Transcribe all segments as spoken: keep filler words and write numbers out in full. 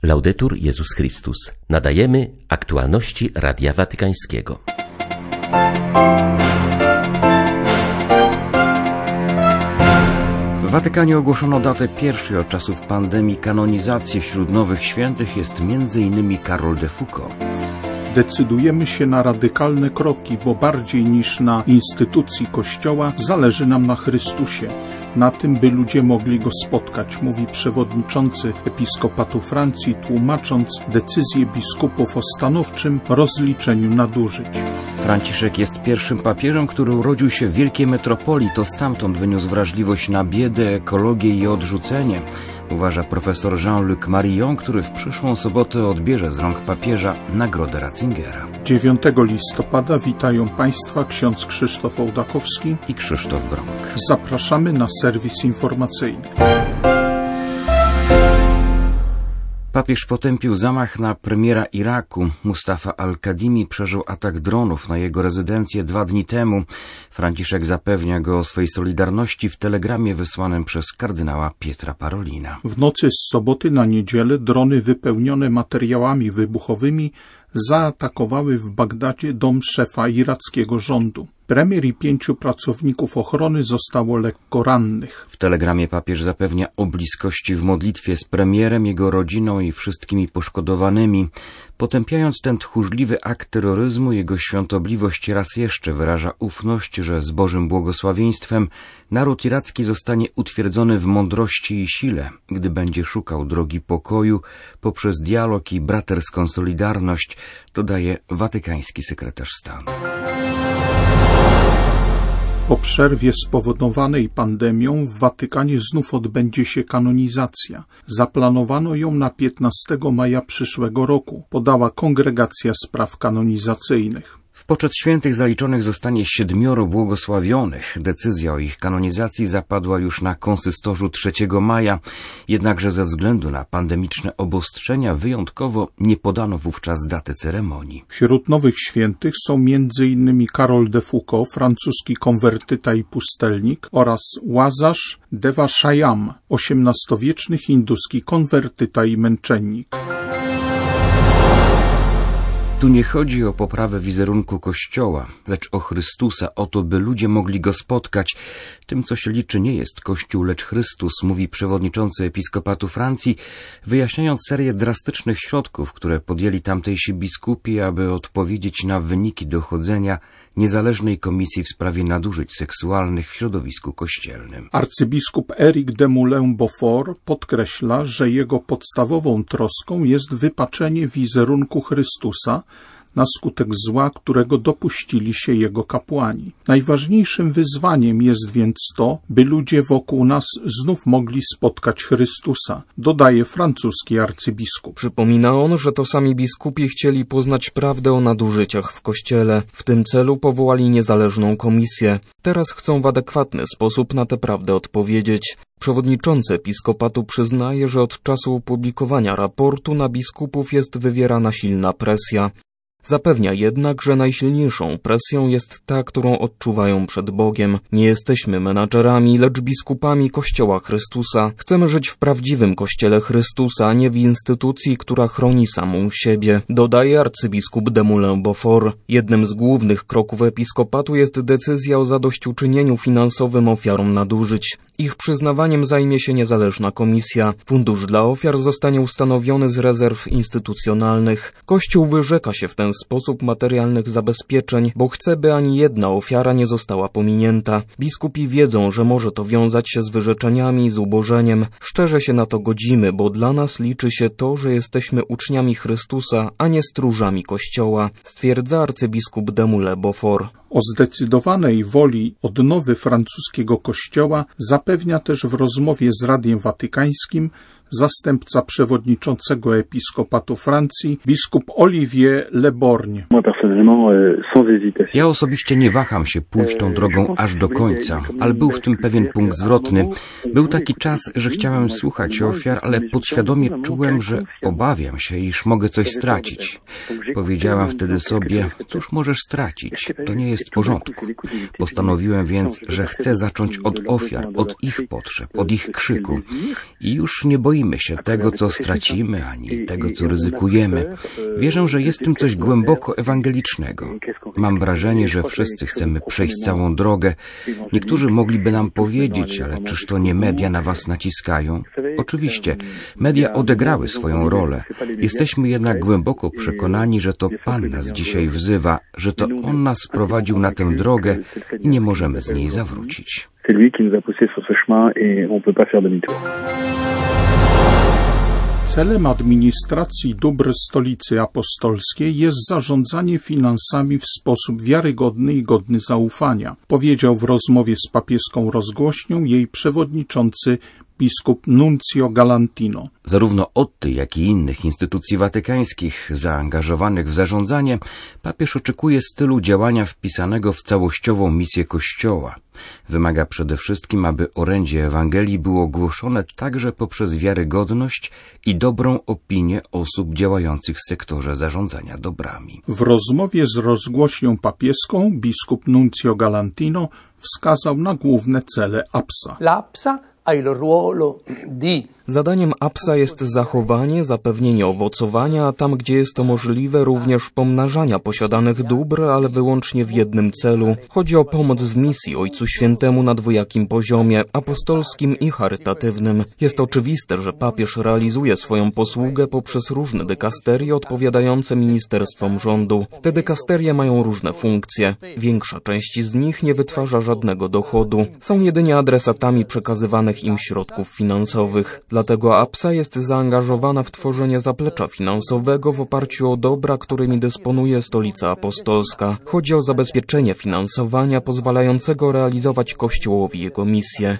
Laudetur Jezus Chrystus. Nadajemy aktualności Radia Watykańskiego. W Watykanie ogłoszono datę pierwszej od czasów pandemii kanonizacji. Wśród nowych świętych jest między innymi Karol de Foucauld. Decydujemy się na radykalne kroki, bo bardziej niż na instytucji Kościoła zależy nam na Chrystusie. Na tym, by ludzie mogli Go spotkać, mówi przewodniczący Episkopatu Francji, tłumacząc decyzję biskupów o stanowczym rozliczeniu nadużyć. Franciszek jest pierwszym papieżem, który urodził się w wielkiej metropolii. To stamtąd wyniósł wrażliwość na biedę, ekologię i odrzucenie, uważa profesor Jean-Luc Marillon, który w przyszłą sobotę odbierze z rąk papieża nagrodę Ratzingera. dziewiątego listopada witają Państwa ksiądz Krzysztof Ołdakowski i Krzysztof Brąk. Zapraszamy na serwis informacyjny. Papież potępił zamach na premiera Iraku. Mustafa al-Kadhimi przeżył atak dronów na jego rezydencję dwa dni temu. Franciszek zapewnia go o swej solidarności w telegramie wysłanym przez kardynała Pietra Parolina. W nocy z soboty na niedzielę drony wypełnione materiałami wybuchowymi zaatakowały w Bagdadzie dom szefa irackiego rządu. Premier i pięciu pracowników ochrony zostało lekko rannych. W telegramie papież zapewnia o bliskości w modlitwie z premierem, jego rodziną i wszystkimi poszkodowanymi. Potępiając ten tchórzliwy akt terroryzmu, jego świątobliwość raz jeszcze wyraża ufność, że z Bożym błogosławieństwem naród iracki zostanie utwierdzony w mądrości i sile, gdy będzie szukał drogi pokoju poprzez dialog i braterską solidarność, dodaje watykański sekretarz stanu. Po przerwie spowodowanej pandemią w Watykanie znów odbędzie się kanonizacja. Zaplanowano ją na piętnastego maja przyszłego roku, podała Kongregacja Spraw Kanonizacyjnych. W poczet świętych zaliczonych zostanie siedmioro błogosławionych. Decyzja o ich kanonizacji zapadła już na konsystorzu trzeciego maja, jednakże ze względu na pandemiczne obostrzenia wyjątkowo nie podano wówczas daty ceremonii. Wśród nowych świętych są między innymi Karol de Foucauld, francuski konwertyta i pustelnik, oraz Łazarz Devashayam, osiemnastowieczny hinduski konwertyta i męczennik. Tu nie chodzi o poprawę wizerunku Kościoła, lecz o Chrystusa, o to, by ludzie mogli Go spotkać. Tym, co się liczy, nie jest Kościół, lecz Chrystus, mówi przewodniczący Episkopatu Francji, wyjaśniając serię drastycznych środków, które podjęli tamtejsi biskupi, aby odpowiedzieć na wyniki dochodzenia niezależnej komisji w sprawie nadużyć seksualnych w środowisku kościelnym. Arcybiskup Éric de Moulin-Beaufort podkreśla, że jego podstawową troską jest wypaczenie wizerunku Chrystusa na skutek zła, którego dopuścili się jego kapłani. Najważniejszym wyzwaniem jest więc to, by ludzie wokół nas znów mogli spotkać Chrystusa, dodaje francuski arcybiskup. Przypomina on, że to sami biskupi chcieli poznać prawdę o nadużyciach w Kościele. W tym celu powołali niezależną komisję. Teraz chcą w adekwatny sposób na tę prawdę odpowiedzieć. Przewodniczący Episkopatu przyznaje, że od czasu opublikowania raportu na biskupów jest wywierana silna presja. Zapewnia jednak, że najsilniejszą presją jest ta, którą odczuwają przed Bogiem. Nie jesteśmy menadżerami, lecz biskupami Kościoła Chrystusa. Chcemy żyć w prawdziwym Kościele Chrystusa, a nie w instytucji, która chroni samą siebie, dodaje arcybiskup de Moulin-Beaufort. Jednym z głównych kroków episkopatu jest decyzja o zadośćuczynieniu finansowym ofiarom nadużyć. Ich przyznawaniem zajmie się niezależna komisja. Fundusz dla ofiar zostanie ustanowiony z rezerw instytucjonalnych. Kościół wyrzeka się w ten sposób materialnych zabezpieczeń, bo chce, by ani jedna ofiara nie została pominięta. Biskupi wiedzą, że może to wiązać się z wyrzeczeniami, z ubożeniem. Szczerze się na to godzimy, bo dla nas liczy się to, że jesteśmy uczniami Chrystusa, a nie stróżami Kościoła, stwierdza arcybiskup de Moulin-Beaufort. O zdecydowanej woli odnowy francuskiego Kościoła zapewnia też w rozmowie z Radiem Watykańskim zastępca przewodniczącego Episkopatu Francji, biskup Olivier Le Borgne. Ja osobiście nie waham się pójść tą drogą aż do końca, ale był w tym pewien punkt zwrotny. Był taki czas, że chciałem słuchać ofiar, ale podświadomie czułem, że obawiam się, iż mogę coś stracić. Powiedziałam wtedy sobie, cóż możesz stracić, to nie jest w porządku. Postanowiłem więc, że chcę zacząć od ofiar, od ich potrzeb, od ich krzyku. I już nie boję boimy się tego, co stracimy, ani tego, co ryzykujemy. Wierzę, że jest w tym coś głęboko ewangelicznego. Mam wrażenie, że wszyscy chcemy przejść całą drogę. Niektórzy mogliby nam powiedzieć, ale czyż to nie media na was naciskają? Oczywiście, media odegrały swoją rolę. Jesteśmy jednak głęboko przekonani, że to Pan nas dzisiaj wzywa, że to On nas prowadził na tę drogę i nie możemy z niej zawrócić. Celem administracji dóbr Stolicy Apostolskiej jest zarządzanie finansami w sposób wiarygodny i godny zaufania, powiedział w rozmowie z papieską rozgłośnią jej przewodniczący biskup Nuncio Galantino. Zarówno od tej, jak i innych instytucji watykańskich zaangażowanych w zarządzanie papież oczekuje stylu działania wpisanego w całościową misję Kościoła. Wymaga przede wszystkim, aby orędzie Ewangelii było głoszone także poprzez wiarygodność i dobrą opinię osób działających w sektorze zarządzania dobrami. W rozmowie z rozgłośnią papieską biskup Nuncio Galantino wskazał na główne cele A P S A. Zadaniem A P S A jest zachowanie, zapewnienie owocowania, a tam, gdzie jest to możliwe, również pomnażania posiadanych dóbr, ale wyłącznie w jednym celu. Chodzi o pomoc w misji Ojcu Świętemu na dwojakim poziomie, apostolskim i charytatywnym. Jest oczywiste, że papież realizuje swoją posługę poprzez różne dykasterie odpowiadające ministerstwom rządu. Te dykasterie mają różne funkcje. Większa część z nich nie wytwarza żadnego dochodu. Są jedynie adresatami przekazywanych im środków finansowych. Dlatego A P S A jest zaangażowana w tworzenie zaplecza finansowego w oparciu o dobra, którymi dysponuje Stolica Apostolska. Chodzi o zabezpieczenie finansowania pozwalającego realizować Kościołowi jego misję.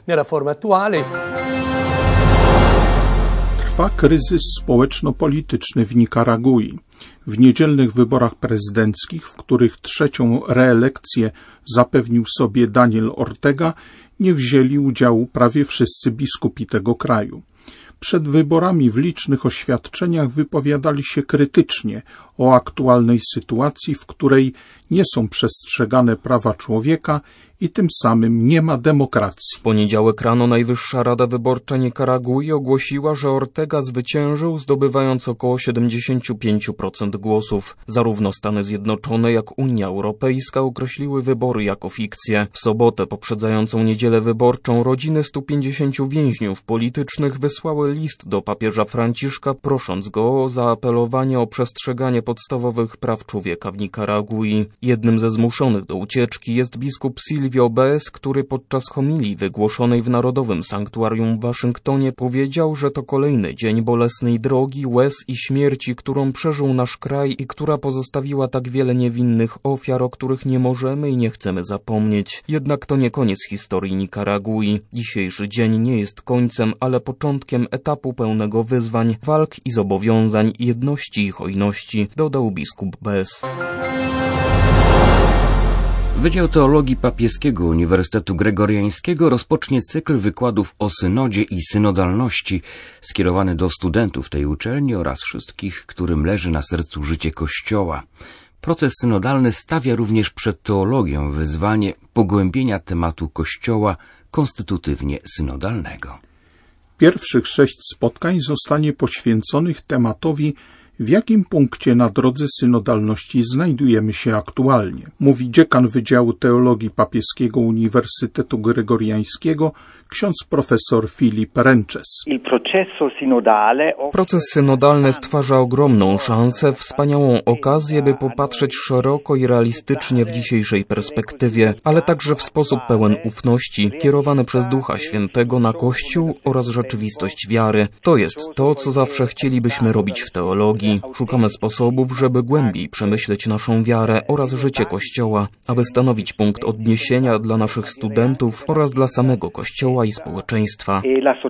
Trwa kryzys społeczno-polityczny w Nikaragui. W niedzielnych wyborach prezydenckich, w których trzecią reelekcję zapewnił sobie Daniel Ortega, nie wzięli udziału prawie wszyscy biskupi tego kraju. Przed wyborami w licznych oświadczeniach wypowiadali się krytycznie o aktualnej sytuacji, w której nie są przestrzegane prawa człowieka i tym samym nie ma demokracji. W poniedziałek rano Najwyższa Rada Wyborcza Nikaragui ogłosiła, że Ortega zwyciężył, zdobywając około siedemdziesiąt pięć procent głosów. Zarówno Stany Zjednoczone, jak Unia Europejska określiły wybory jako fikcję. W sobotę poprzedzającą niedzielę wyborczą rodziny stu pięćdziesięciu więźniów politycznych wysłały list do papieża Franciszka, prosząc go o zaapelowanie o przestrzeganie podstawowych praw człowieka w Nikaragui. Jednym ze zmuszonych do ucieczki jest biskup Silvio Bez, który podczas homilii wygłoszonej w Narodowym Sanktuarium w Waszyngtonie powiedział, że to kolejny dzień bolesnej drogi, łez i śmierci, którą przeżył nasz kraj i która pozostawiła tak wiele niewinnych ofiar, o których nie możemy i nie chcemy zapomnieć. Jednak to nie koniec historii Nikaragui. Dzisiejszy dzień nie jest końcem, ale początkiem etapu pełnego wyzwań, walk i zobowiązań, jedności i hojności, dodał biskup Bez. Wydział Teologii Papieskiego Uniwersytetu Gregoriańskiego rozpocznie cykl wykładów o synodzie i synodalności skierowany do studentów tej uczelni oraz wszystkich, którym leży na sercu życie Kościoła. Proces synodalny stawia również przed teologią wyzwanie pogłębienia tematu Kościoła konstytutywnie synodalnego. Pierwszych sześć spotkań zostanie poświęconych tematowi, w jakim punkcie na drodze synodalności znajdujemy się aktualnie, mówi dziekan Wydziału Teologii Papieskiego Uniwersytetu Gregoriańskiego, ksiądz profesor Filip Rences. Proces synodalny stwarza ogromną szansę, wspaniałą okazję, by popatrzeć szeroko i realistycznie w dzisiejszej perspektywie, ale także w sposób pełen ufności, kierowany przez Ducha Świętego na Kościół oraz rzeczywistość wiary. To jest to, co zawsze chcielibyśmy robić w teologii. Szukamy sposobów, żeby głębiej przemyśleć naszą wiarę oraz życie Kościoła, aby stanowić punkt odniesienia dla naszych studentów oraz dla samego Kościoła i społeczeństwa.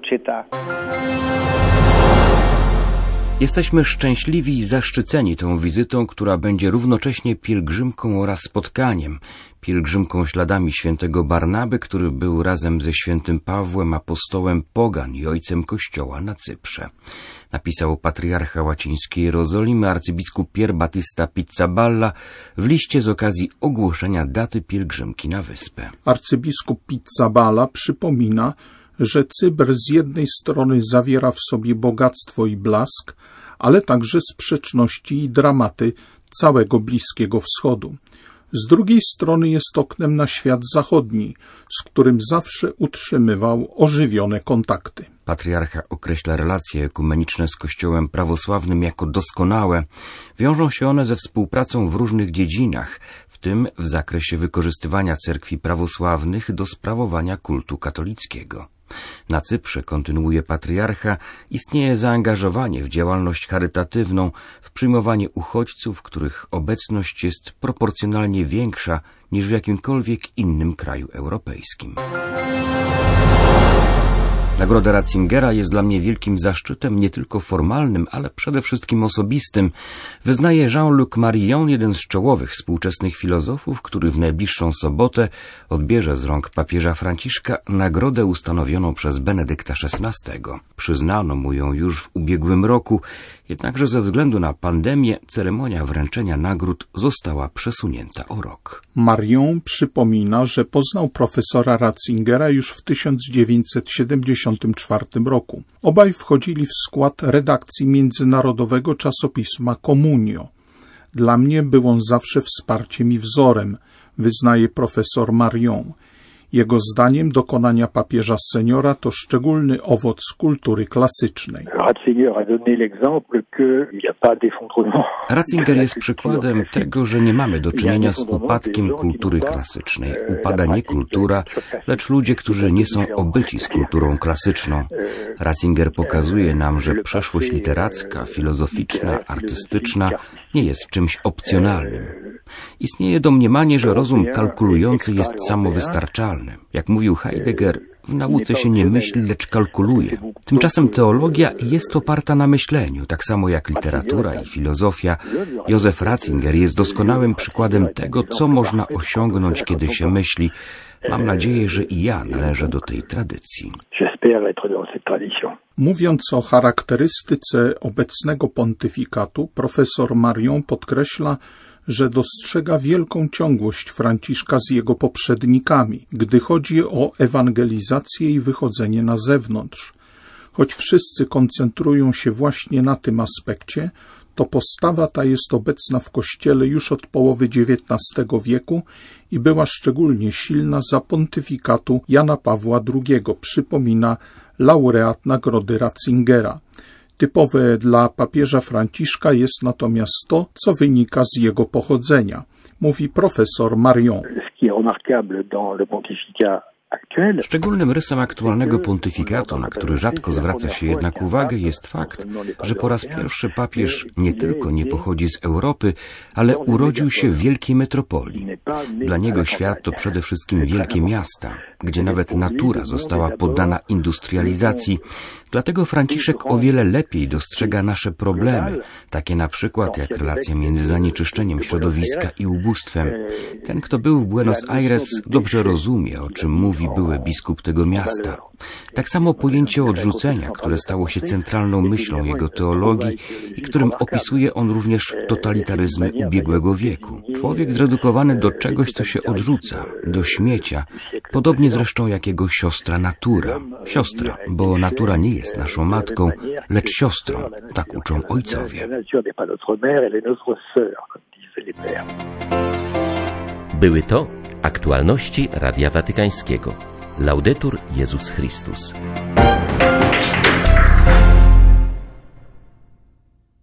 Jesteśmy szczęśliwi i zaszczyceni tą wizytą, która będzie równocześnie pielgrzymką oraz spotkaniem. Pielgrzymką śladami świętego Barnaby, który był razem ze świętym Pawłem apostołem pogan i ojcem Kościoła na Cyprze. Napisał patriarcha łacińskiej Jerozolimy arcybiskup Pier Battista Pizzaballa w liście z okazji ogłoszenia daty pielgrzymki na wyspę. Arcybiskup Pizzaballa przypomina, że Cybr z jednej strony zawiera w sobie bogactwo i blask, ale także sprzeczności i dramaty całego Bliskiego Wschodu. Z drugiej strony jest oknem na świat zachodni, z którym zawsze utrzymywał ożywione kontakty. Patriarcha określa relacje ekumeniczne z Kościołem prawosławnym jako doskonałe. Wiążą się one ze współpracą w różnych dziedzinach, w tym w zakresie wykorzystywania cerkwi prawosławnych do sprawowania kultu katolickiego. Na Cyprze, kontynuuje patriarcha, istnieje zaangażowanie w działalność charytatywną, w przyjmowanie uchodźców, których obecność jest proporcjonalnie większa niż w jakimkolwiek innym kraju europejskim. Nagroda Ratzingera jest dla mnie wielkim zaszczytem nie tylko formalnym, ale przede wszystkim osobistym. Wyznaje Jean-Luc Marion, jeden z czołowych współczesnych filozofów, który w najbliższą sobotę odbierze z rąk papieża Franciszka nagrodę ustanowioną przez Benedykta szesnastego. Przyznano mu ją już w ubiegłym roku, jednakże ze względu na pandemię ceremonia wręczenia nagród została przesunięta o rok. Marion przypomina, że poznał profesora Ratzingera już w tysiąc dziewięćset siedemdziesiątym czwartym roku. Obaj wchodzili w skład redakcji międzynarodowego czasopisma Communio. Dla mnie był on zawsze wsparciem i wzorem, wyznaje profesor Marion. Jego zdaniem dokonania papieża seniora to szczególny owoc kultury klasycznej. Ratzinger jest przykładem tego, że nie mamy do czynienia z upadkiem kultury klasycznej. Upada nie kultura, lecz ludzie, którzy nie są obyci z kulturą klasyczną. Ratzinger pokazuje nam, że przeszłość literacka, filozoficzna, artystyczna nie jest czymś opcjonalnym. Istnieje domniemanie, że rozum kalkulujący jest samowystarczalny. Jak mówił Heidegger, w nauce się nie myśli, lecz kalkuluje. Tymczasem teologia jest oparta na myśleniu, tak samo jak literatura i filozofia. Józef Ratzinger jest doskonałym przykładem tego, co można osiągnąć, kiedy się myśli. Mam nadzieję, że i ja należę do tej tradycji. Mówiąc o charakterystyce obecnego pontyfikatu, profesor Marion podkreśla, że dostrzega wielką ciągłość Franciszka z jego poprzednikami, gdy chodzi o ewangelizację i wychodzenie na zewnątrz. Choć wszyscy koncentrują się właśnie na tym aspekcie, to postawa ta jest obecna w Kościele już od połowy dziewiętnastego wieku i była szczególnie silna za pontyfikatu Jana Pawła drugiego, przypomina laureat nagrody Ratzingera. Typowe dla papieża Franciszka jest natomiast to, co wynika z jego pochodzenia, mówi profesor Marion. Szczególnym rysem aktualnego pontyfikatu, na który rzadko zwraca się jednak uwagę, jest fakt, że po raz pierwszy papież nie tylko nie pochodzi z Europy, ale urodził się w wielkiej metropolii. Dla niego świat to przede wszystkim wielkie miasta, gdzie nawet natura została poddana industrializacji. Dlatego Franciszek o wiele lepiej dostrzega nasze problemy, takie na przykład jak relacja między zanieczyszczeniem środowiska i ubóstwem. Ten, kto był w Buenos Aires, dobrze rozumie, o czym mówi były biskup tego miasta. Tak samo pojęcie odrzucenia, które stało się centralną myślą jego teologii i którym opisuje on również totalitaryzmy ubiegłego wieku. Człowiek zredukowany do czegoś, co się odrzuca, do śmiecia, podobnie zresztą jak jego siostra natura. Siostra, bo natura nie jest naszą matką, lecz siostrą, tak uczą ojcowie. Były to aktualności Radia Watykańskiego. Laudetur Jezus Chrystus.